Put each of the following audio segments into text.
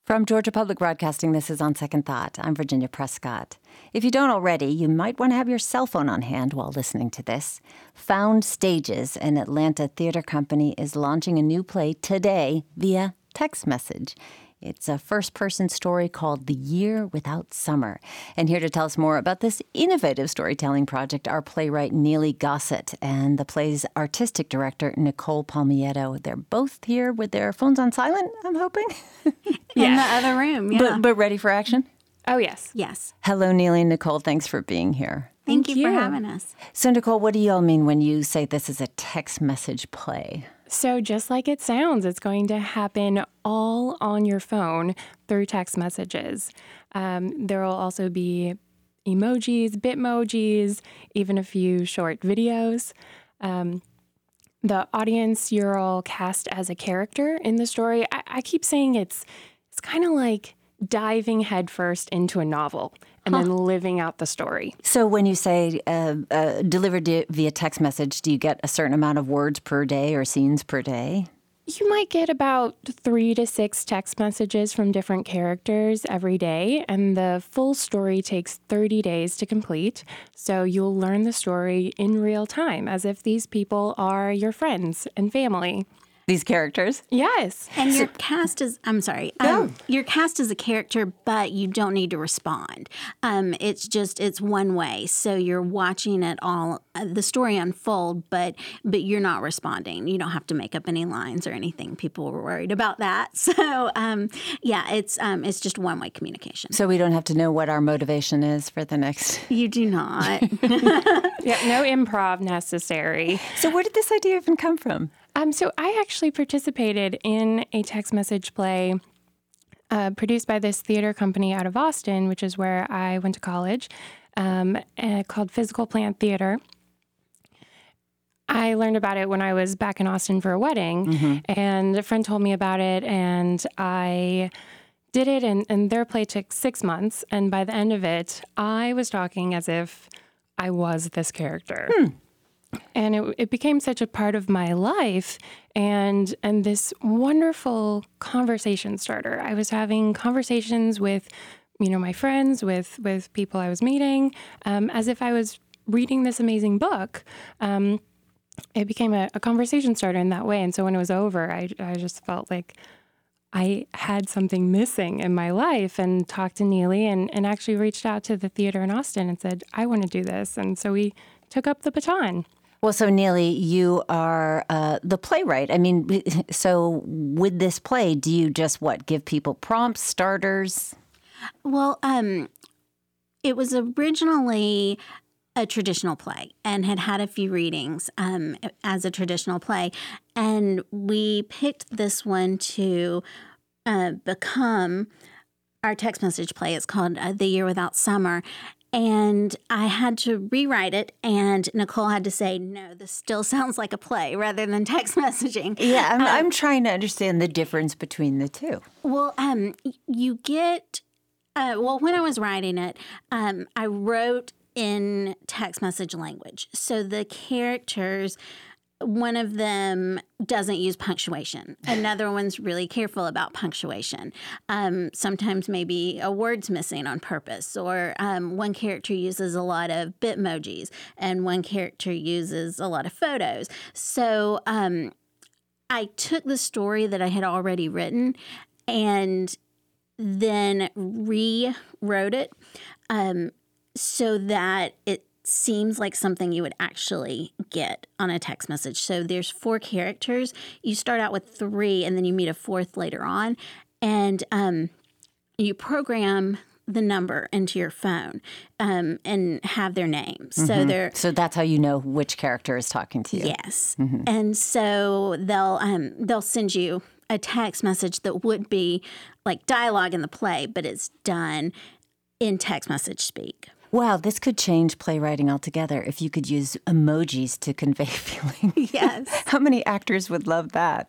From Georgia Public Broadcasting, this is On Second Thought. I'm Virginia Prescott. If you don't already, you might want to have your cell phone on hand while listening to this. Found Stages, an Atlanta theater company, is launching a new play today via text message. It's a first-person story called The Year Without Summer. And here to tell us more about this innovative storytelling project are playwright Neely Gossett and the play's artistic director, Nicole Palmietto. They're both here with their phones on silent, I'm hoping. In the other room, yeah. But ready for action? Oh, yes. Yes. Hello, Neely and Nicole. Thanks for being here. Thank you for having us. So, Nicole, what do you all mean when you say this is a text message play? So just like it sounds, it's going to happen all on your phone through text messages. There will also be emojis, bitmojis, even a few short videos. The audience, you're all cast as a character in the story. I keep saying it's kind of like diving headfirst into a novel and then living out the story. So when you say delivered via text message, do you get a certain amount of words per day or scenes per day? You might get about 3 to 6 text messages from different characters every day, and the full story takes 30 days to complete. So you'll learn the story in real time, as if these people are your friends and family. These characters? Yes. And your cast is, you're cast as a character, but you don't need to respond. It's one way. So you're watching it all, the story unfold, but you're not responding. You don't have to make up any lines or anything. People were worried about that. So, it's just one-way communication. So we don't have to know what our motivation is for the next... You do not. Yeah, no improv necessary. So where did this idea even come from? So I actually participated in a text message play produced by this theater company out of Austin, which is where I went to college, called Physical Plant Theater. I learned about it when I was back in Austin for a wedding, and a friend told me about it, and I did it, and their play took 6 months, and by the end of it, I was talking as if I was this character. And it became such a part of my life and this wonderful conversation starter. I was having conversations with, my friends, with people I was meeting, as if I was reading this amazing book. It became a conversation starter in that way. And so when it was over, I just felt like I had something missing in my life, and talked to Neely and actually reached out to the theater in Austin and said, I want to do this. And so we took up the baton. Well, so Neely, you are the playwright. I mean, so with this play, do you just give people prompts, starters? Well, it was originally a traditional play and had a few readings as a traditional play. And we picked this one to become our text message play. It's called The Year Without Summer. And I had to rewrite it, and Nicole had to say, no, this still sounds like a play rather than text messaging. Yeah, I'm trying to understand the difference between the two. Well, you get, when I was writing it, I wrote in text message language. So the characters, one of them doesn't use punctuation. Another one's really careful about punctuation. Sometimes maybe a word's missing on purpose, or one character uses a lot of bitmojis, and one character uses a lot of photos. So I took the story that I had already written and then rewrote it so that it seems like something you would actually get on a text message. So there's 4 characters. You start out with 3, and then you meet a 4th later on. And you program the number into your phone and have their names. So that's how you know which character is talking to you. Yes. And so they'll send you a text message that would be like dialogue in the play, but it's done in text message speak. Wow, this could change playwriting altogether if you could use emojis to convey feeling. Yes. How many actors would love that?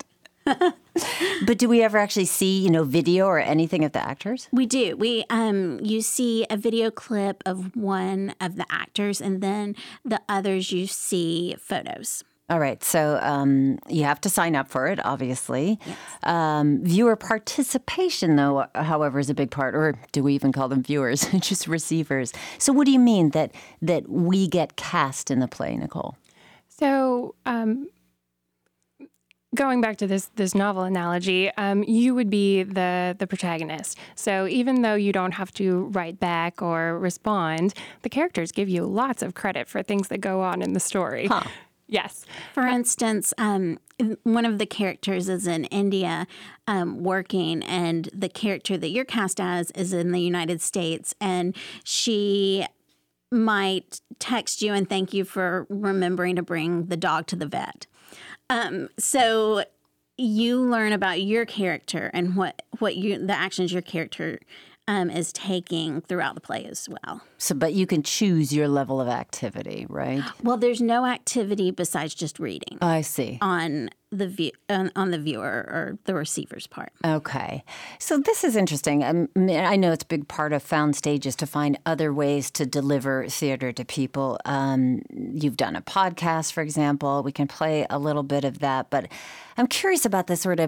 But do we ever actually see, video or anything of the actors? We do. You see a video clip of one of the actors, and then the others you see photos. All right. So you have to sign up for it, obviously. Yes. Viewer participation, though, however, is a big part. Or do we even call them viewers? Just receivers. So what do you mean that we get cast in the play, Nicole? So going back to this novel analogy, you would be the protagonist. So even though you don't have to write back or respond, the characters give you lots of credit for things that go on in the story. Huh. Yes. For instance, one of the characters is in India working, and the character that you're cast as is in the United States, and she might text you and thank you for remembering to bring the dog to the vet. So you learn about your character and the actions your character is taking throughout the play as well. So, but you can choose your level of activity, right? Well, there's no activity besides just reading. I see. On the viewer or the receiver's part. Okay. So this is interesting. I know it's a big part of Found Stages to find other ways to deliver theater to people. You've done a podcast, for example. We can play a little bit of that. But I'm curious about this sort of...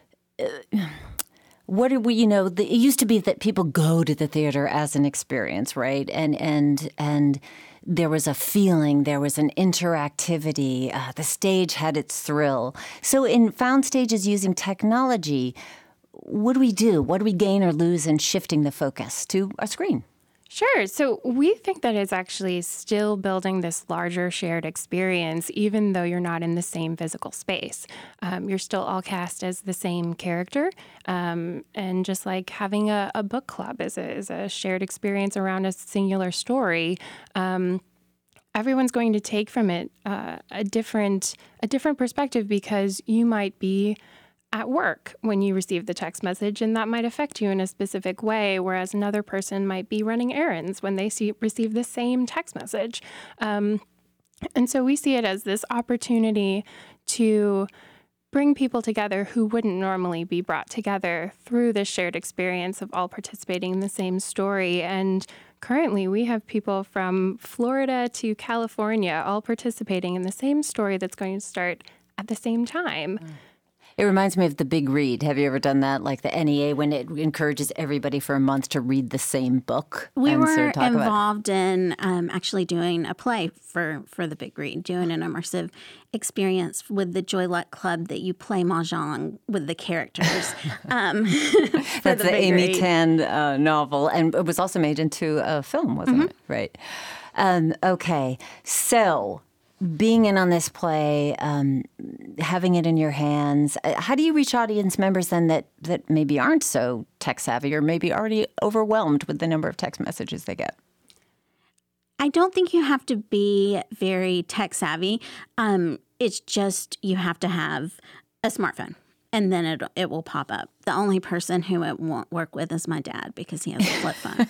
what do we, it used to be that people go to the theater as an experience, right? And there was a feeling, there was an interactivity. The stage had its thrill. So in Found Stages using technology, what do we do? What do we gain or lose in shifting the focus to a screen? Sure. So we think that it's actually still building this larger shared experience, even though you're not in the same physical space. You're still all cast as the same character. And just like having a book club is a shared experience around a singular story, everyone's going to take from it a different perspective, because you might be at work when you receive the text message, and that might affect you in a specific way, whereas another person might be running errands when they receive the same text message. And so we see it as this opportunity to bring people together who wouldn't normally be brought together through this shared experience of all participating in the same story. And currently, we have people from Florida to California all participating in the same story that's going to start at the same time. It reminds me of the Big Read. Have you ever done that? Like the NEA, when it encourages everybody for a month to read the same book? We were involved in actually doing a play for the Big Read, doing an immersive experience with the Joy Luck Club that you play Mahjong with the characters. That's the Amy Tan novel. And it was also made into a film, wasn't it? Right. Okay. So... being in on this play, having it in your hands, how do you reach audience members then that maybe aren't so tech savvy or maybe already overwhelmed with the number of text messages they get? I don't think you have to be very tech savvy. It's just you have to have a smartphone. And then it will pop up. The only person who it won't work with is my dad, because he has a flip phone.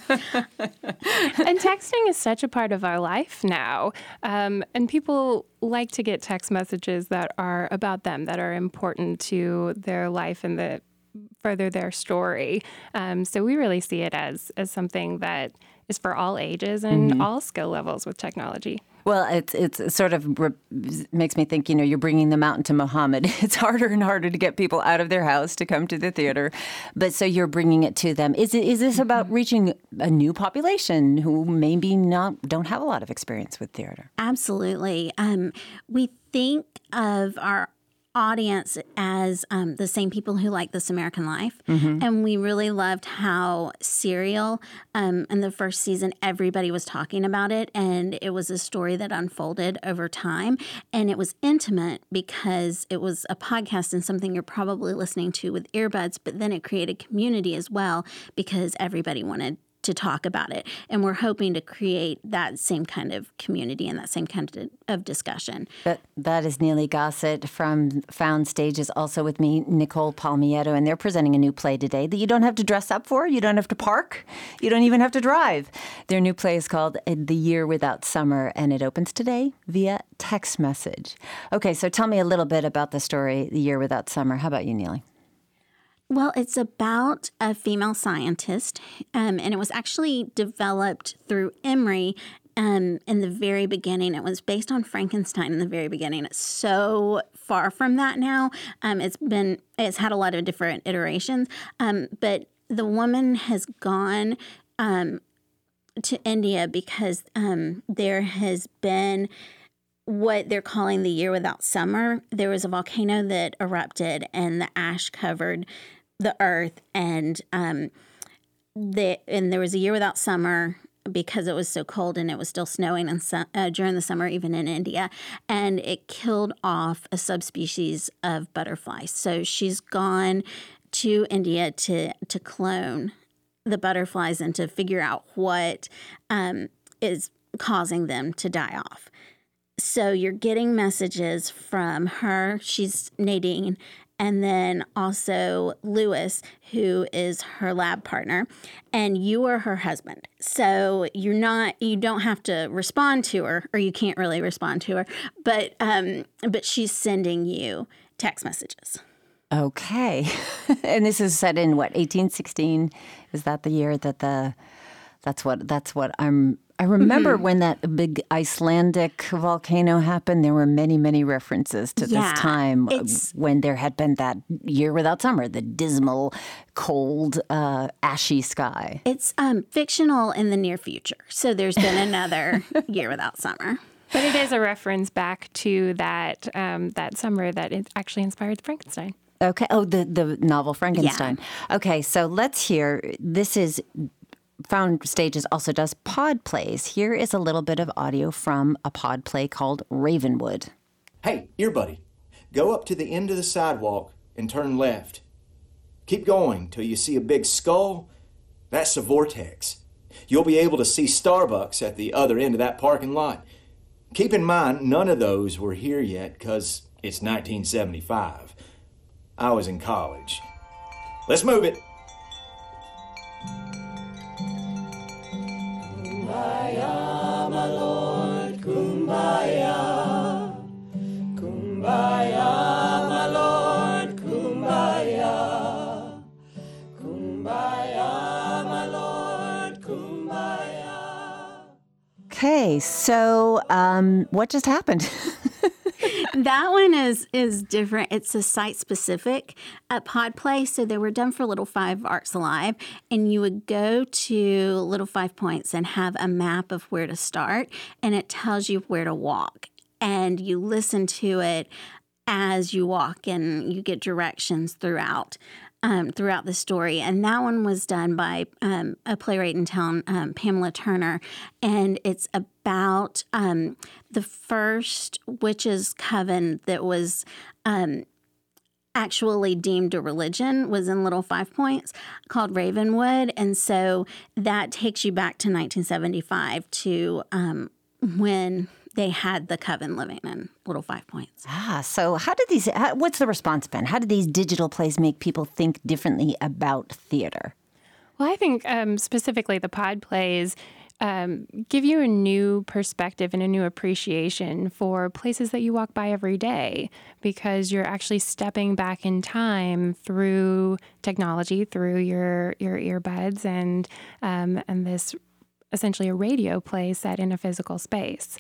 And texting is such a part of our life now. And people like to get text messages that are about them, that are important to their life and that further their story. So we really see it as something that is for all ages and all skill levels with technology. Well, it's sort of makes me think, you're bringing the mountain to Muhammad. It's harder and harder to get people out of their house to come to the theater. But so you're bringing it to them. Is this about reaching a new population who maybe don't have a lot of experience with theater? Absolutely. We think of our audience as the same people who like This American Life. And we really loved how Serial, in the first season, everybody was talking about it. And it was a story that unfolded over time. And it was intimate because it was a podcast and something you're probably listening to with earbuds. But then it created community as well, because everybody wanted to talk about it. And we're hoping to create that same kind of community and that same kind of discussion. That is Neely Gossett from Found Stages, also with me, Nicole Palmiero, and they're presenting a new play today that you don't have to dress up for, you don't have to park, you don't even have to drive. Their new play is called The Year Without Summer, and it opens today via text message. Okay, so tell me a little bit about the story, The Year Without Summer. How about you, Neely? Well, it's about a female scientist, and it was actually developed through Emory in the very beginning. It was based on Frankenstein in the very beginning. It's so far from that now. It's had a lot of different iterations. But the woman has gone to India because there has been what they're calling the year without summer. There was a volcano that erupted and the ash covered the earth, and there was a year without summer because it was so cold and it was still snowing during the summer, even in India, and it killed off a subspecies of butterfly. So she's gone to India to clone the butterflies and to figure out what is causing them to die off. So you're getting messages from her. She's Nadine. And then also Lewis, who is her lab partner, and you are her husband. So you don't have to respond to her, or you can't really respond to her, but she's sending you text messages. Okay. And this is set in what, 1816? Is that the year that that's what I remember when that big Icelandic volcano happened. There were many, many references to this time when there had been that year without summer, the dismal, cold, ashy sky. It's fictional in the near future. So there's been another year without summer. But it is a reference back to that summer that it actually inspired Frankenstein. Okay. Oh, the novel Frankenstein. Yeah. Okay, so let's hear. This is Found Stages also does pod plays. Here is a little bit of audio from a pod play called Ravenwood. Hey, earbuddy, go up to the end of the sidewalk and turn left. Keep going till you see a big skull. That's the vortex. You'll be able to see Starbucks at the other end of that parking lot. Keep in mind, none of those were here yet because it's 1975. I was in college. Let's move it. Kumbaya, my Lord, kumbaya. Kumbaya, my Lord, kumbaya. Kumbaya, my Lord, kumbaya. Okay, so what just happened? That one is different. It's a site-specific pod play. So they were done for Little Five Arts Alive, and you would go to Little 5 Points and have a map of where to start, and it tells you where to walk. And you listen to it as you walk, and you get directions throughout the story. And that one was done by a playwright in town, Pamela Turner. And it's about the first witches' coven that was actually deemed a religion was in Little 5 Points, called Ravenwood. And so that takes you back to 1975 to when they had the coven living in Little 5 Points. So what's the response been? How do these digital plays make people think differently about theater? Well, I think specifically the pod plays give you a new perspective and a new appreciation for places that you walk by every day, because you're actually stepping back in time through technology, through your earbuds, and this essentially a radio play set in a physical space.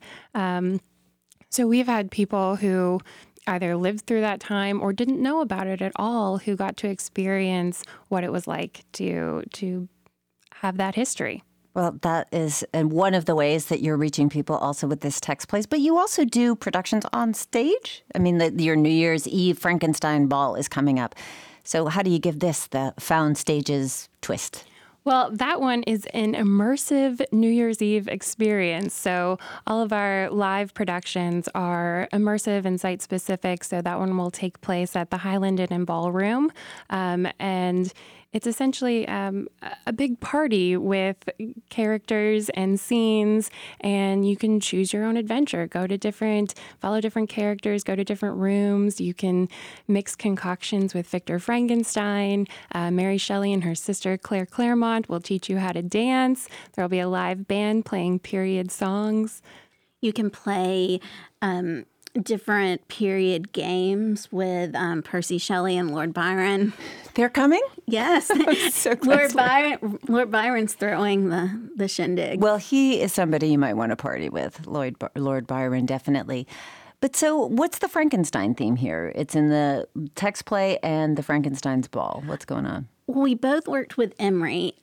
So we've had people who either lived through that time or didn't know about it at all, who got to experience what it was like to have that history. Well, that is one of the ways that you're reaching people also with this text plays. But you also do productions on stage. I mean, your New Year's Eve Frankenstein Ball is coming up. So how do you give this the Found Stages twist? Well, that one is an immersive New Year's Eve experience. So all of our live productions are immersive and site-specific. So that one will take place at the Highland Inn and Ballroom. And it's essentially a big party with characters and scenes, and you can choose your own adventure. Follow different characters, go to different rooms. You can mix concoctions with Victor Frankenstein. Mary Shelley and her sister Claire Claremont will teach you how to dance. There'll be a live band playing period songs. You can play different period games with Percy Shelley and Lord Byron. They're coming? Yes. So Lord Byron's throwing the shindig. Well, he is somebody you might want to party with, Lord Byron, definitely. But so what's the Frankenstein theme here? It's in the text play and the Frankenstein's Ball. What's going on? We both worked with Emory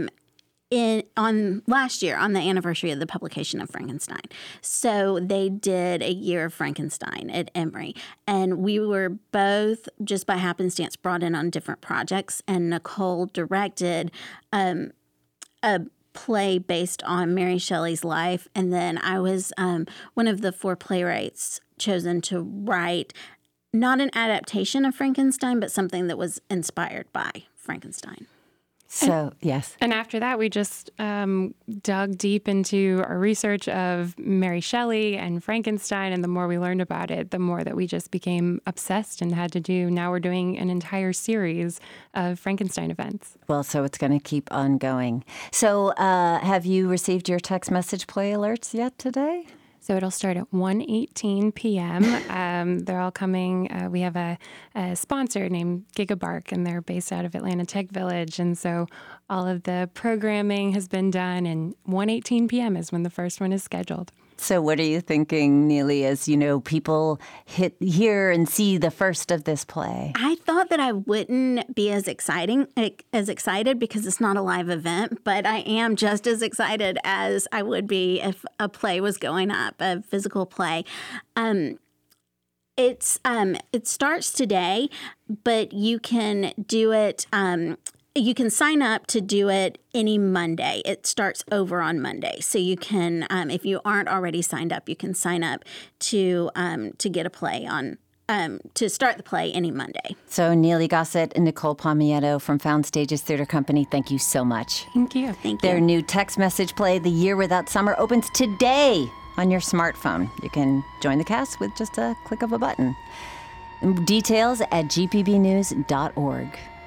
on last year on the anniversary of the publication of Frankenstein. So they did a year of Frankenstein at Emory, and we were both just by happenstance brought in on different projects. And Nicole directed a play based on Mary Shelley's life, and then I was one of the 4 playwrights chosen to write not an adaptation of Frankenstein, but something that was inspired by Frankenstein. So, yes. And after that, we just dug deep into our research of Mary Shelley and Frankenstein. And the more we learned about it, the more that we just became obsessed and had to do. Now we're doing an entire series of Frankenstein events. Well, so it's going to keep on going. So have you received your text message play alerts yet today? So it'll start at 1:18 p.m. They're all coming. We have a sponsor named GigaBark, and they're based out of Atlanta Tech Village. And so all of the programming has been done, and 1:18 p.m. is when the first one is scheduled. So what are you thinking, Neely, as, people hear and see the first of this play? I thought that I wouldn't be as excited because it's not a live event, but I am just as excited as I would be if a play was going up, a physical play. It starts today, but you can do it. You can sign up to do it any Monday. It starts over on Monday. So you can, if you aren't already signed up, you can sign up to get a play on, to start the play any Monday. So Neely Gossett and Nicole Palmietto from Found Stages Theater Company, thank you so much. Thank you. Thank you. Their new text message play, The Year Without Summer, opens today on your smartphone. You can join the cast with just a click of a button. Details at gpbnews.org.